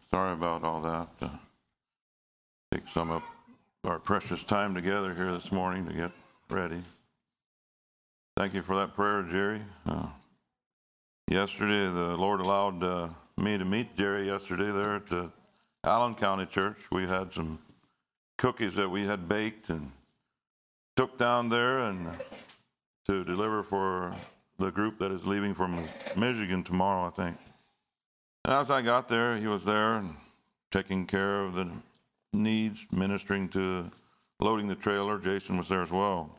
Sorry about all that. Take some of our precious time together here this morning to get ready. Thank you for that prayer, Jerry. Yesterday, the Lord allowed me to meet Jerry yesterday there at the Allen County Church. We had some cookies that we had baked and took down there and to deliver for the group that is leaving from Michigan tomorrow, I think. And as I got there, he was there and taking care of the needs, ministering to loading the trailer. Jason was there as well.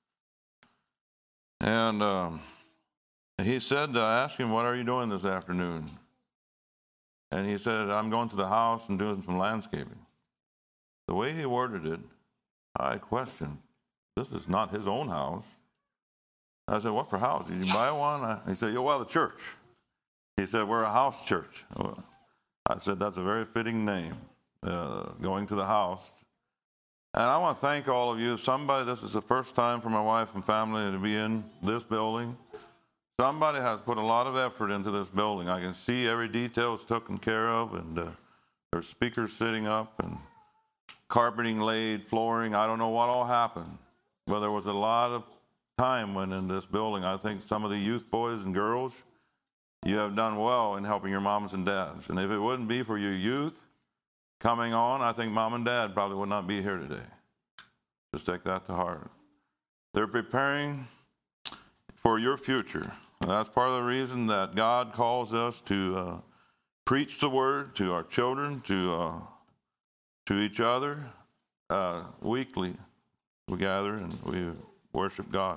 And he said, I asked him, what are you doing this afternoon? And he said, I'm going to the house and doing some landscaping. The way he worded it, I questioned, this is not his own house. I said, what for house? Did you buy one? He said, well, the church. He said, we're a house church. I said, that's a very fitting name, going to the house. And I want to thank all of you. This is the first time for my wife and family to be in this building. Somebody has put a lot of effort into this building. I can see every detail is taken care of, and there's speakers sitting up and carpeting laid, flooring. I don't know what all happened, but there was a lot of time went in this building. I think some of the youth boys and girls, you have done well in helping your moms and dads. And if it wouldn't be for your youth coming on, I think mom and dad probably would not be here today. Just take that to heart. They're preparing for your future. And that's part of the reason that God calls us to preach the word to our children, to each other. Weekly we gather and we worship God.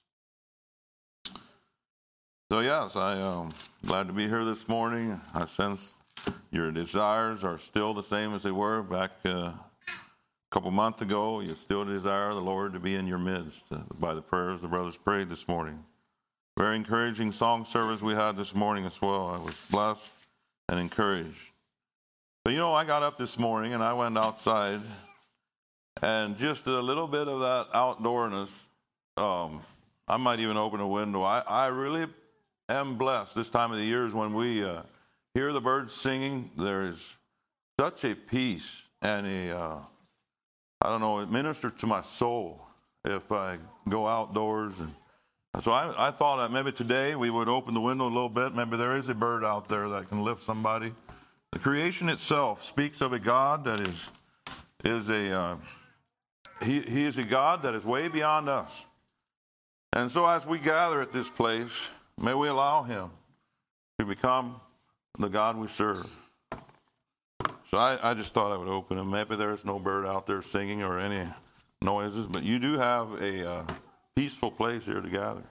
So yes, I'm glad to be here this morning. I sense your desires are still the same as they were back a couple months ago. You still desire the Lord to be in your midst by the prayers the brothers prayed this morning. Very encouraging song service we had this morning as well. I was blessed and encouraged. But I got up this morning and I went outside, and just a little bit of that outdoorness, I might even open a window. I really am blessed. This time of the year is when we hear the birds singing. There is such a peace and it ministers to my soul if I go outdoors. And so I thought that maybe today we would open the window a little bit. Maybe there is a bird out there that can lift somebody. The creation itself speaks of a God that He is a God that is way beyond us. And so as we gather at this place, may we allow Him to become the God we serve. So I just thought I would open it. Maybe there's no bird out there singing or any noises, but you do have a peaceful place here to gather.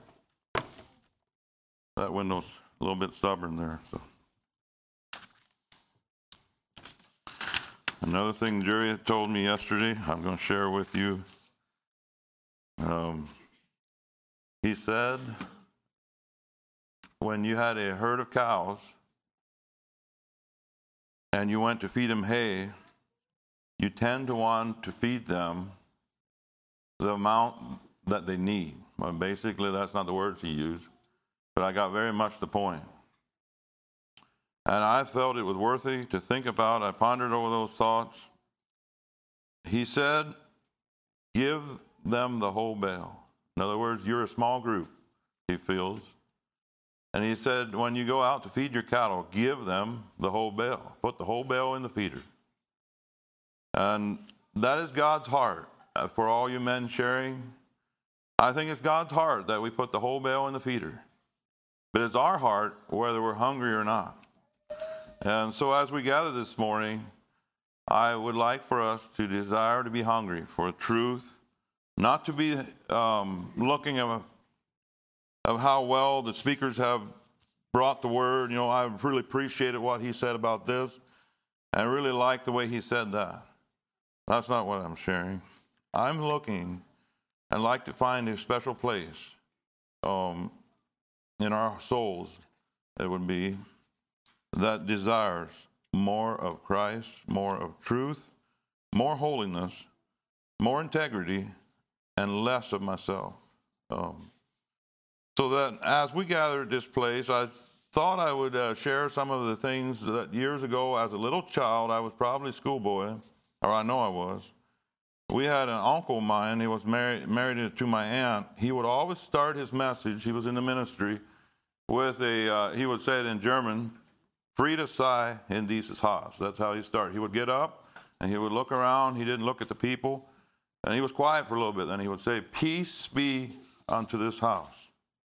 That window's a little bit stubborn there. So another thing Jerry had told me yesterday, I'm going to share with you. He said, when you had a herd of cows and you went to feed them hay, you tend to want to feed them the amount that they need. Well, basically, that's not the words he used, but I got very much the point. And I felt it was worthy to think about. I pondered over those thoughts. He said, give them the whole bale. In other words, you're a small group, he feels. And he said, when you go out to feed your cattle, give them the whole bale. Put the whole bale in the feeder. And that is God's heart for all you men sharing. I think it's God's heart that we put the whole bale in the feeder. But it's our heart whether we're hungry or not. And so as we gather this morning, I would like for us to desire to be hungry for truth, not to be looking of how well the speakers have brought the word. I really appreciated what he said about this. I really like the way he said that. That's not what I'm sharing. I'm looking and like to find a special place in our souls, it would be, that desires more of Christ, more of truth, more holiness, more integrity, and less of myself. So that as we gather at this place, I thought I would share some of the things that years ago as a little child, I was probably a schoolboy, or I know I was. We had an uncle of mine, he was married to my aunt. He would always start his message, he was in the ministry, with he would say it in German, Friede sei in dieses Haus. That's how he started. He would get up and he would look around. He didn't look at the people. And he was quiet for a little bit. Then he would say, peace be unto this house.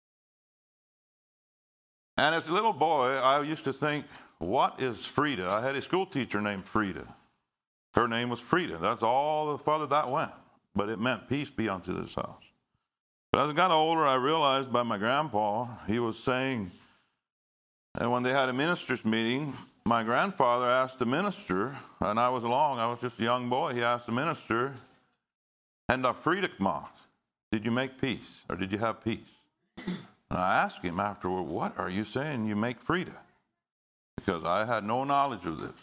And as a little boy, I used to think, what is Friede? I had a school teacher named Friede. Her name was Friede. That's all the further that went. But it meant peace be unto this house. But as I got older, I realized by my grandpa, he was saying, and when they had a ministers' meeting, my grandfather asked the minister, and I was along, I was just a young boy, he asked the minister, and Friede gemacht, did you make peace, or did you have peace? And I asked him afterward, what are you saying you make Friede? Because I had no knowledge of this.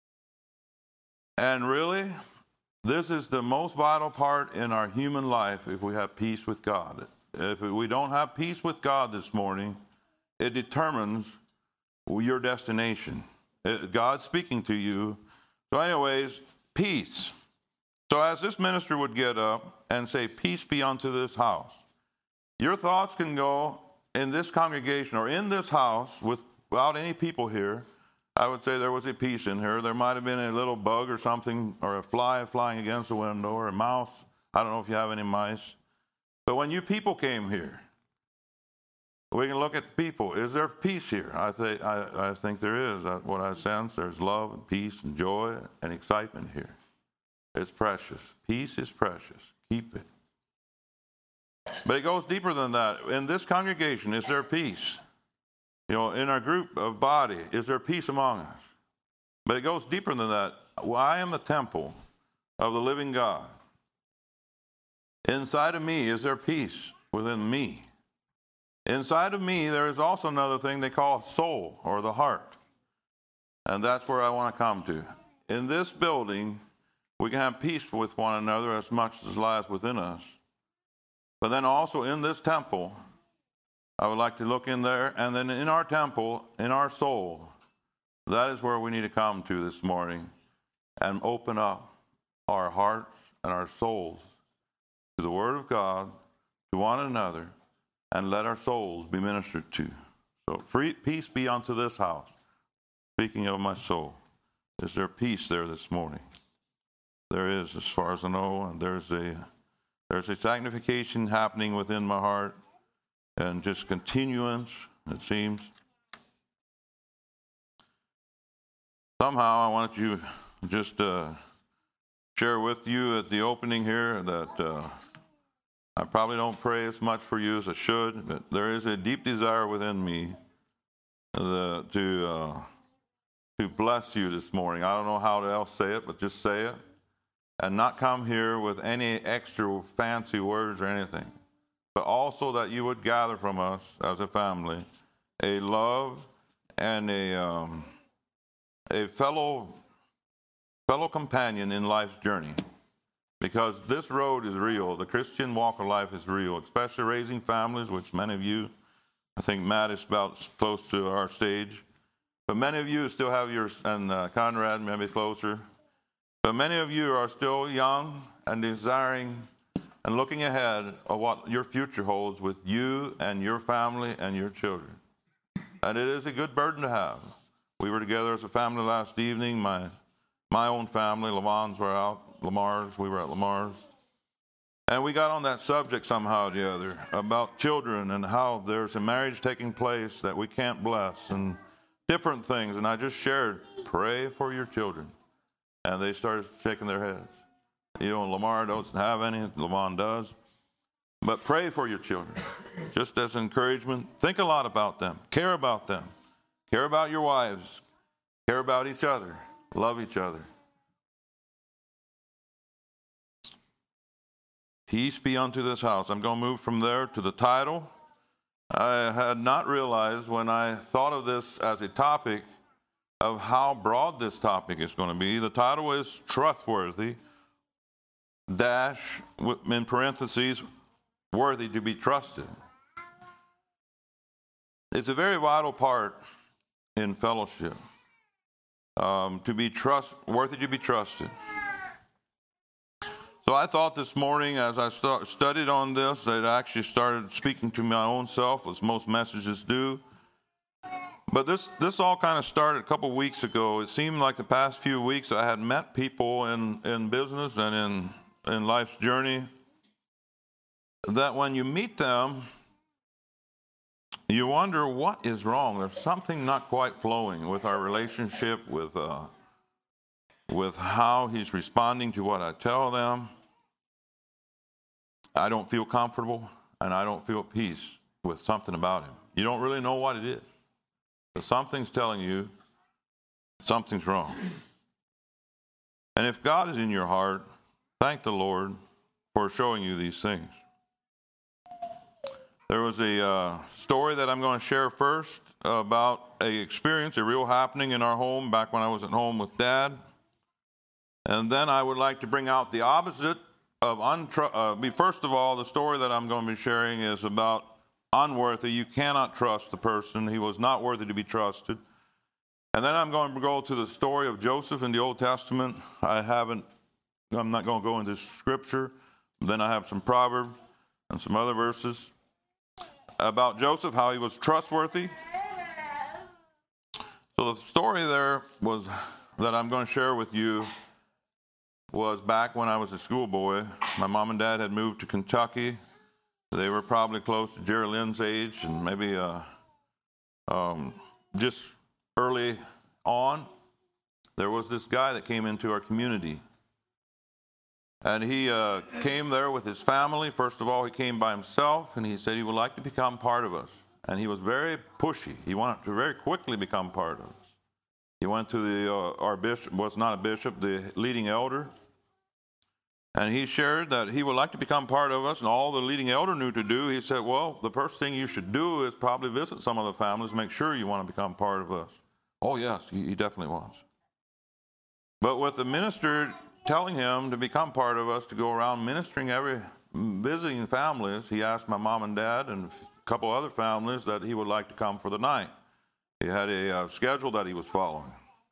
And really, this is the most vital part in our human life if we have peace with God. If we don't have peace with God this morning, it determines your destination. God's speaking to you. So anyways, peace. So as this minister would get up and say, peace be unto this house, your thoughts can go in this congregation or in this house without any people here. I would say there was a peace in here. There might have been a little bug or something, or a fly flying against the window, or a mouse. I don't know if you have any mice. But when you people came here, we can look at the people. Is there peace here? I think there is. What I sense, there's love and peace and joy and excitement here. It's precious. Peace is precious. Keep it. But it goes deeper than that. In this congregation, is there peace? You know, in our group of body, is there peace among us? But it goes deeper than that. Well, I am the temple of the living God. Inside of me, is there peace within me? Inside of me, there is also another thing they call soul, or the heart. And that's where I want to come to. In this building, we can have peace with one another as much as lies within us. But then also in this temple, I would like to look in there, and then in our temple, in our soul, that is where we need to come to this morning and open up our hearts and our souls to the Word of God, to one another, and let our souls be ministered to. So peace be unto this house. Speaking of my soul, is there peace there this morning? There is, as far as I know, and there's a sanctification happening within my heart, and just continuance, it seems. Somehow I want to just share with you at the opening here that I probably don't pray as much for you as I should, but there is a deep desire within me to bless you this morning. I don't know how else to say it, but just say it. And not come here with any extra fancy words or anything, but also that you would gather from us as a family a love and a fellow companion in life's journey. Because this road is real. The Christian walk of life is real, especially raising families, which many of you, I think Matt is about close to our stage. But many of you still have yours, and Conrad maybe closer. But many of you are still young and desiring and looking ahead of what your future holds with you and your family and your children. And it is a good burden to have. We were together as a family last evening. My own family, Lamons were out, Lamar's, we were at Lamar's. And we got on that subject somehow or the other about children and how there's a marriage taking place that we can't bless and different things. And I just shared, pray for your children. And they started shaking their heads. You know, Lamar doesn't have any, Lamont does. But pray for your children. Just as encouragement, think a lot about them. Care about them. Care about your wives. Care about each other. Love each other. Peace be unto this house. I'm going to move from there to the title. I had not realized when I thought of this as a topic of how broad this topic is going to be. The title is Trustworthy, dash, in parentheses, worthy to be trusted. It's a very vital part in fellowship, to be worthy to be trusted. So I thought this morning, as I studied on this, that I actually started speaking to my own self, as most messages do. But this all kind of started a couple of weeks ago. It seemed like the past few weeks I had met people in business and in life's journey that when you meet them, you wonder what is wrong. There's something not quite flowing with our relationship, with how he's responding to what I tell them. I don't feel comfortable, and I don't feel at peace with something about him. You don't really know what it is, but something's telling you something's wrong. And if God is in your heart, thank the Lord for showing you these things. There was a story that I'm going to share first about a experience, a real happening in our home back when I was at home with Dad. And then I would like to bring out the opposite of first of all, the story that I'm going to be sharing is about unworthy. You cannot trust the person. He was not worthy to be trusted. And then I'm going to go to the story of Joseph in the Old Testament. I'm not going to go into scripture. Then I have some Proverbs and some other verses about Joseph, how he was trustworthy. So the story there was that I'm going to share with you was back when I was a schoolboy. My mom and dad had moved to Kentucky. They were probably close to Jerry Lynn's age, and maybe just early on, there was this guy that came into our community. And he came there with his family. First of all, he came by himself, and he said he would like to become part of us. And he was very pushy. He wanted to very quickly become part of us. He went to our bishop, was not a bishop, the leading elder. And he shared that he would like to become part of us, and all the leading elder knew to do, he said, well, the first thing you should do is probably visit some of the families, make sure you want to become part of us. Oh, yes, he definitely wants. But with the minister telling him to become part of us, to go around ministering visiting families, he asked my mom and dad and a couple other families that he would like to come for the night. He had a schedule that he was following.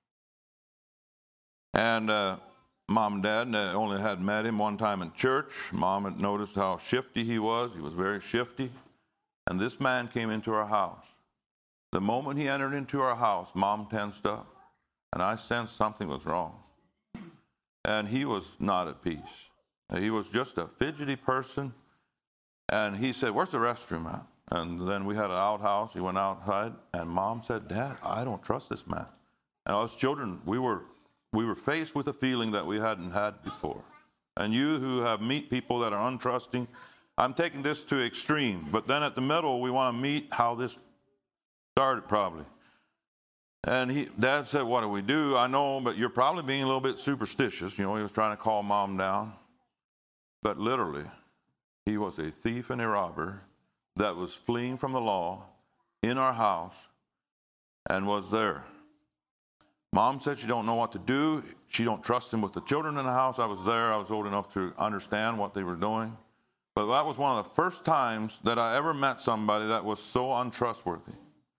And Mom and Dad only had met him one time in church. Mom had noticed how shifty he was. He was very shifty. And this man came into our house. The moment he entered into our house, Mom tensed up. And I sensed something was wrong. And he was not at peace. He was just a fidgety person. And he said, where's the restroom at? And then we had an outhouse. He went outside. And Mom said, Dad, I don't trust this man. And us children, we were faced with a feeling that we hadn't had before. And you who have meet people that are untrusting, I'm taking this to extreme. But then at the middle, we want to meet how this started probably. And Dad said, what do we do? I know, but you're probably being a little bit superstitious. You know, he was trying to calm Mom down. But literally, he was a thief and a robber that was fleeing from the law in our house and was there. Mom said she don't know what to do. She don't trust him with the children in the house. I was there. I was old enough to understand what they were doing. But that was one of the first times that I ever met somebody that was so untrustworthy.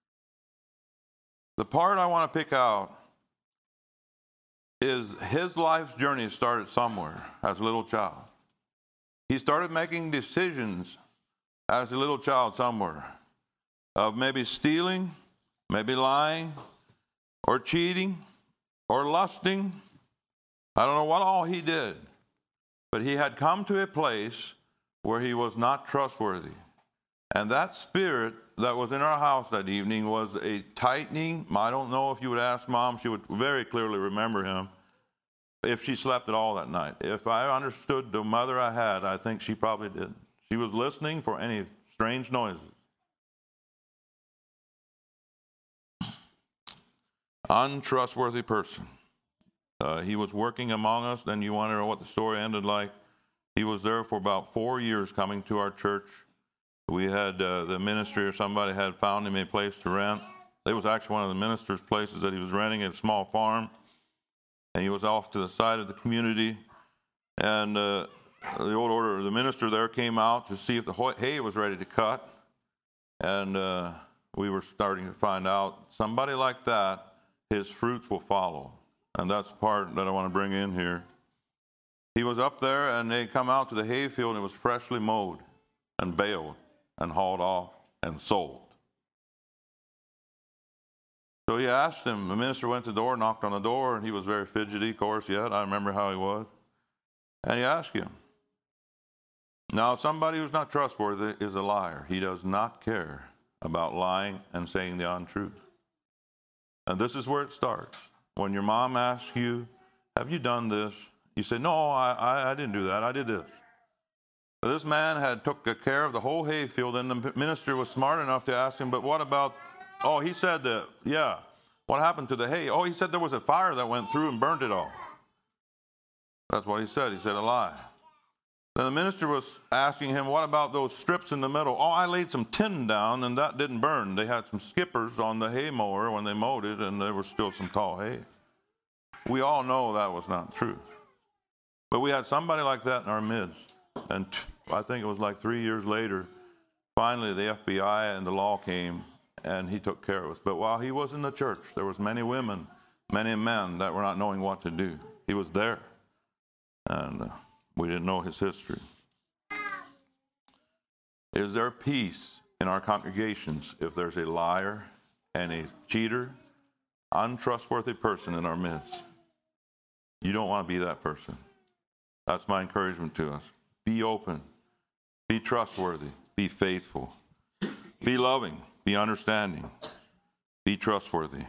The part I want to pick out is his life's journey started somewhere as a little child. He started making decisions as a little child somewhere of maybe stealing, maybe lying, or cheating, or lusting. I don't know what all he did, but he had come to a place where he was not trustworthy. And that spirit that was in our house that evening was a tightening. I don't know if you would ask Mom, she would very clearly remember him, if she slept at all that night. If I understood the mother I had, I think she probably did. She was listening for any strange noises. Untrustworthy person. He was working among us. Then you want to know what the story ended like. He was there for about 4 years coming to our church. We had the ministry or somebody had found him a place to rent. It was actually one of the minister's places that he was renting at a small farm. And he was off to the side of the community. And the minister there came out to see if the hay was ready to cut. And we were starting to find out somebody like that, his fruits will follow. And that's the part that I want to bring in here. He was up there, and they come out to the hayfield, and it was freshly mowed and baled and hauled off and sold. So he asked him, the minister went to the door, knocked on the door, and he was very fidgety, of course, yet. I remember how he was. And he asked him. Now, somebody who's not trustworthy is a liar. He does not care about lying and saying the untruth. And this is where it starts. When your mom asks you, have you done this? You say, no, I didn't do that. I did this. But this man had took care of the whole hayfield, and the minister was smart enough to ask him, but what about, oh, he said that, yeah, what happened to the hay? Oh, he said there was a fire that went through and burned it all. That's what he said. He said a lie. Then the minister was asking him, what about those strips in the middle? Oh, I laid some tin down, and that didn't burn. They had some skippers on the hay mower when they mowed it, and there was still some tall hay. We all know that was not true. But we had somebody like that in our midst. And I think it was like 3 years later, finally the FBI and the law came, and he took care of us. But while he was in the church, there was many women, many men that were not knowing what to do. He was there, and we didn't know his history. Is there peace in our congregations if there's a liar and a cheater, untrustworthy person in our midst? You don't want to be that person. That's my encouragement to us. Be open. Be trustworthy. Be faithful. Be loving. Be understanding. Be trustworthy.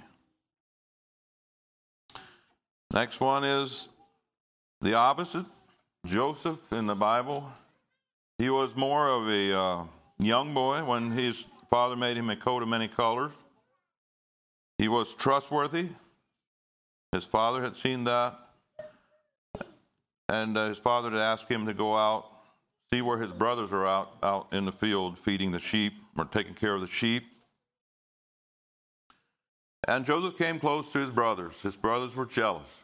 Next one is the opposite. Joseph in the Bible. He was more of a young boy when his father made him a coat of many colors. He was trustworthy. His father had seen that. And his father had asked him to go out, see where his brothers are out in the field feeding the sheep or taking care of the sheep. And Joseph came close to his brothers. His brothers were jealous.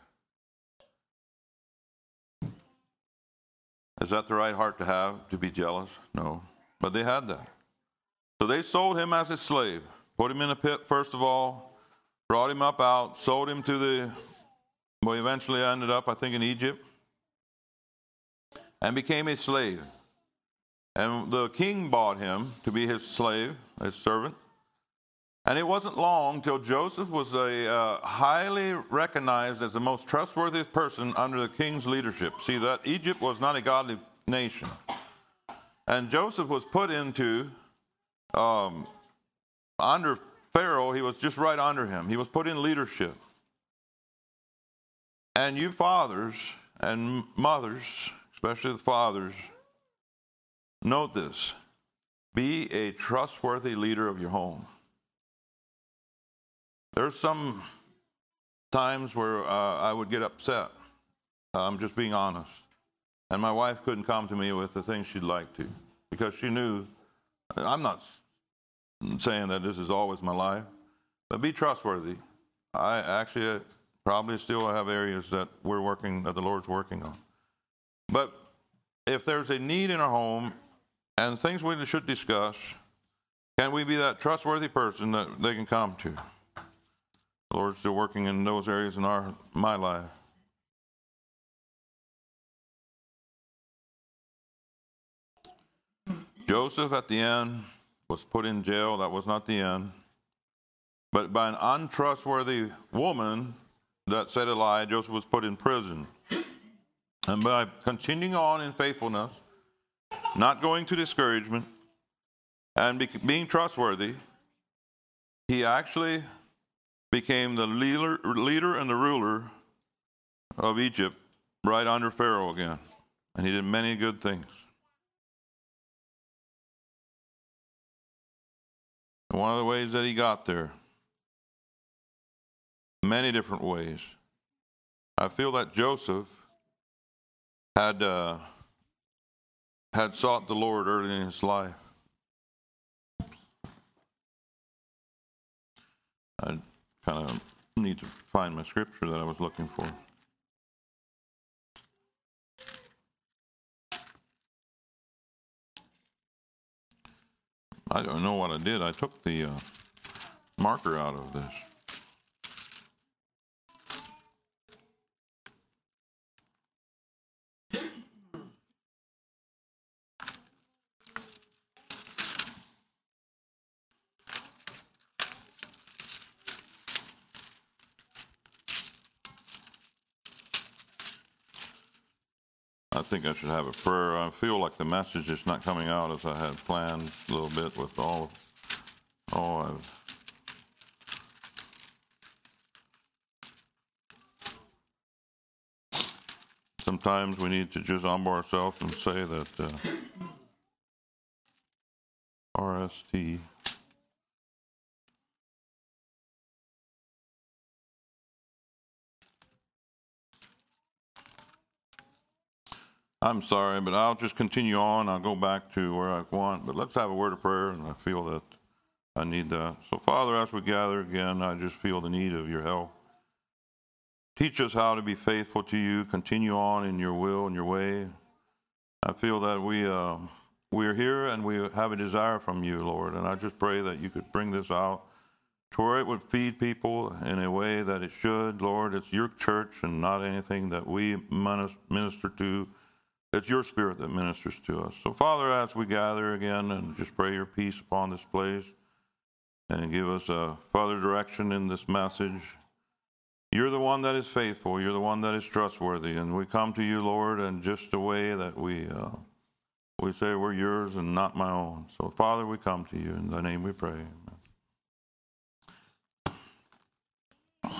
Is that the right heart to have, to be jealous? No. But they had that. So they sold him as a slave, put him in a pit first of all, brought him up out, sold him to he eventually ended up, I think, in Egypt, and became a slave. And the king bought him to be his slave, his servant. And it wasn't long till Joseph was highly recognized as the most trustworthy person under the king's leadership. See, that Egypt was not a godly nation. And Joseph was put into, under Pharaoh, he was just right under him. He was put in leadership. And you fathers and mothers, especially the fathers, note this. Be a trustworthy leader of your home. There's some times where I would get upset. I'm just being honest. And my wife couldn't come to me with the things she'd like to because she knew, I'm not saying that this is always my life, but be trustworthy. I actually probably still have areas that that the Lord's working on. But if there's a need in our home and things we should discuss, can we be that trustworthy person that they can come to? The Lord's still working in those areas in my life. Joseph at the end was put in jail. That was not the end. But by an untrustworthy woman that said a lie, Joseph was put in prison. And by continuing on in faithfulness, not going to discouragement, and being trustworthy, he actually became the leader and the ruler of Egypt right under Pharaoh again. And he did many good things. And one of the ways that he got there, many different ways. I feel that Joseph had sought the Lord early in his life. I kind of need to find my scripture that I was looking for. I don't know what I did. I took the marker out of this. I think I should have a prayer. I feel like the message is not coming out as I had planned a little bit with all I've. Sometimes we need to just humble ourselves and say that RST. I'm sorry, but I'll just continue on. I'll go back to where I want, but let's have a word of prayer, and I feel that I need that. So, Father, as we gather again, I just feel the need of your help. Teach us how to be faithful to you, continue on in your will and your way. I feel that we are here and we have a desire from you, Lord, and I just pray that you could bring this out to where it would feed people in a way that it should. Lord, it's your church and not anything that we minister to. It's your spirit that ministers to us. So, Father, as we gather again, and just pray your peace upon this place and give us a further direction in this message. You're the one that is faithful. You're the one that is trustworthy. And we come to you, Lord, in just a way that we say we're yours and not my own. So, Father, we come to you. In thy name we pray. Amen.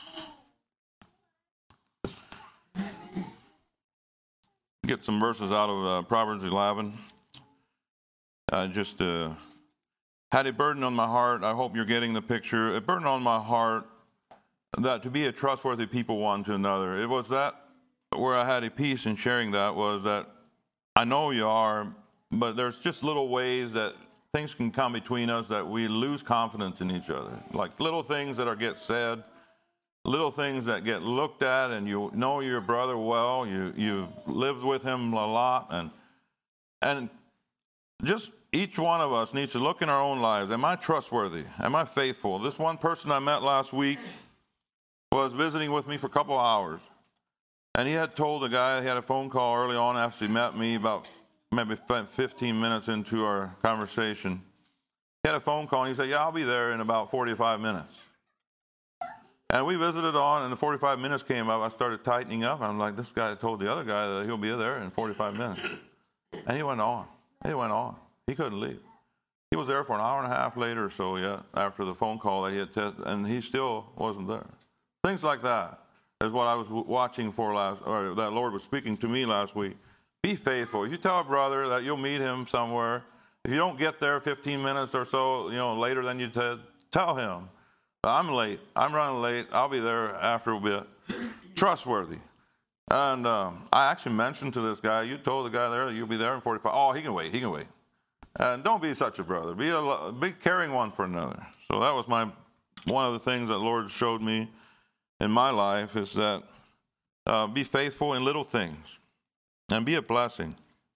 Get some verses out of Proverbs 11. I just had a burden on my heart. I hope you're getting the picture. A burden on my heart that to be a trustworthy people one to another. It was that where I had a peace in sharing that was that I know you are, but there's just little ways that things can come between us that we lose confidence in each other. Like little things that get said, little things that get looked at, and you know your brother well, you lived with him a lot, and just each one of us needs to look in our own lives. Am I trustworthy? Am I faithful? This one person I met last week was visiting with me for a couple hours, and he had told the guy, he had a phone call early on after he met me, about maybe 15 minutes into our conversation. He had a phone call, and he said, yeah, I'll be there in about 45 minutes. And we visited on, and the 45 minutes came up. I started tightening up. I'm like, this guy told the other guy that he'll be there in 45 minutes. And he went on. He went on. He couldn't leave. He was there for an hour and a half later or so yet after the phone call that he had and he still wasn't there. Things like that is what I was watching for or that Lord was speaking to me last week. Be faithful. If you tell a brother that you'll meet him somewhere, if you don't get there 15 minutes or so, later than you said, tell him, I'm late. I'm running late. I'll be there after a bit. Trustworthy. And I actually mentioned to this guy, you told the guy there that you'll be there in 45. Oh, he can wait. He can wait. And don't be such a brother. Be a caring one for another. So that was one of the things that the Lord showed me in my life is that be faithful in little things and be a blessing.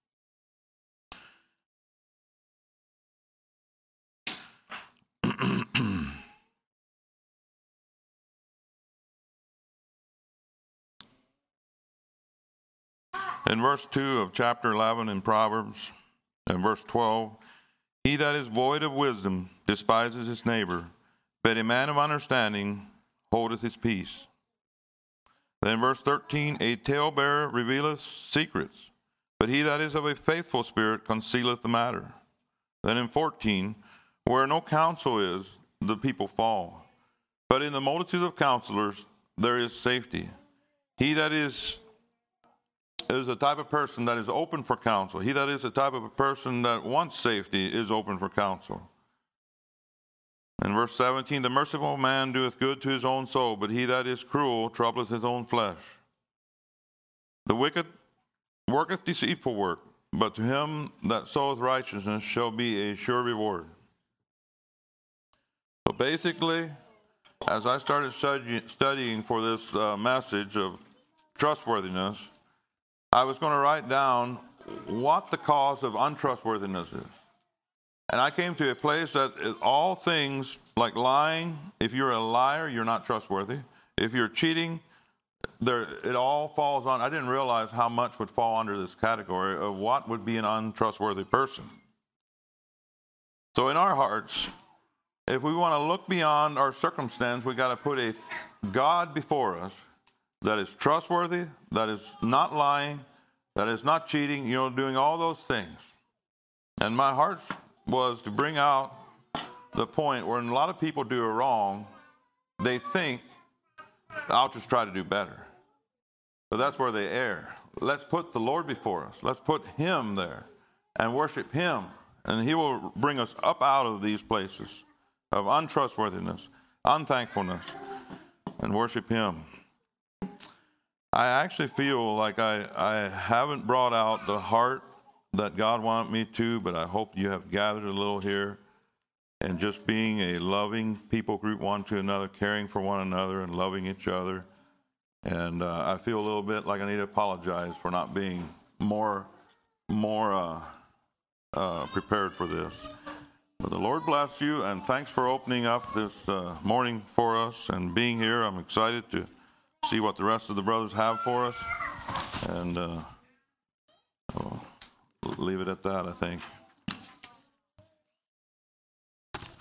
In verse 2 of chapter 11 in Proverbs, in verse 12, he that is void of wisdom despises his neighbor, but a man of understanding holdeth his peace. Then verse 13, a talebearer revealeth secrets, but he that is of a faithful spirit concealeth the matter. Then in 14, where no counsel is, the people fall, but in the multitude of counselors there is safety. He that is a type of person that is open for counsel. He that is the type of a person that wants safety is open for counsel. In verse 17, the merciful man doeth good to his own soul, but he that is cruel troubleth his own flesh. The wicked worketh deceitful work, but to him that soweth righteousness shall be a sure reward. So basically, as I started studying for this message of trustworthiness, I was going to write down what the cause of untrustworthiness is. And I came to a place that all things like lying, if you're a liar, you're not trustworthy. If you're cheating, it all falls on. I didn't realize how much would fall under this category of what would be an untrustworthy person. So in our hearts, if we want to look beyond our circumstance, we got to put a God before us that is trustworthy, that is not lying, that is not cheating, doing all those things. And my heart was to bring out the point where a lot of people do it wrong. They think, I'll just try to do better. But that's where they err. Let's put the Lord before us. Let's put Him there and worship Him. And He will bring us up out of these places of untrustworthiness, unthankfulness, and worship Him. I actually feel like I haven't brought out the heart that God wanted me to, but I hope you have gathered a little here and just being a loving people group one to another, caring for one another and loving each other. And I feel a little bit like I need to apologize for not being more prepared for this. But the Lord bless you, and thanks for opening up this morning for us and being here. I'm excited to see what the rest of the brothers have for us. And I'll leave it at that, I think.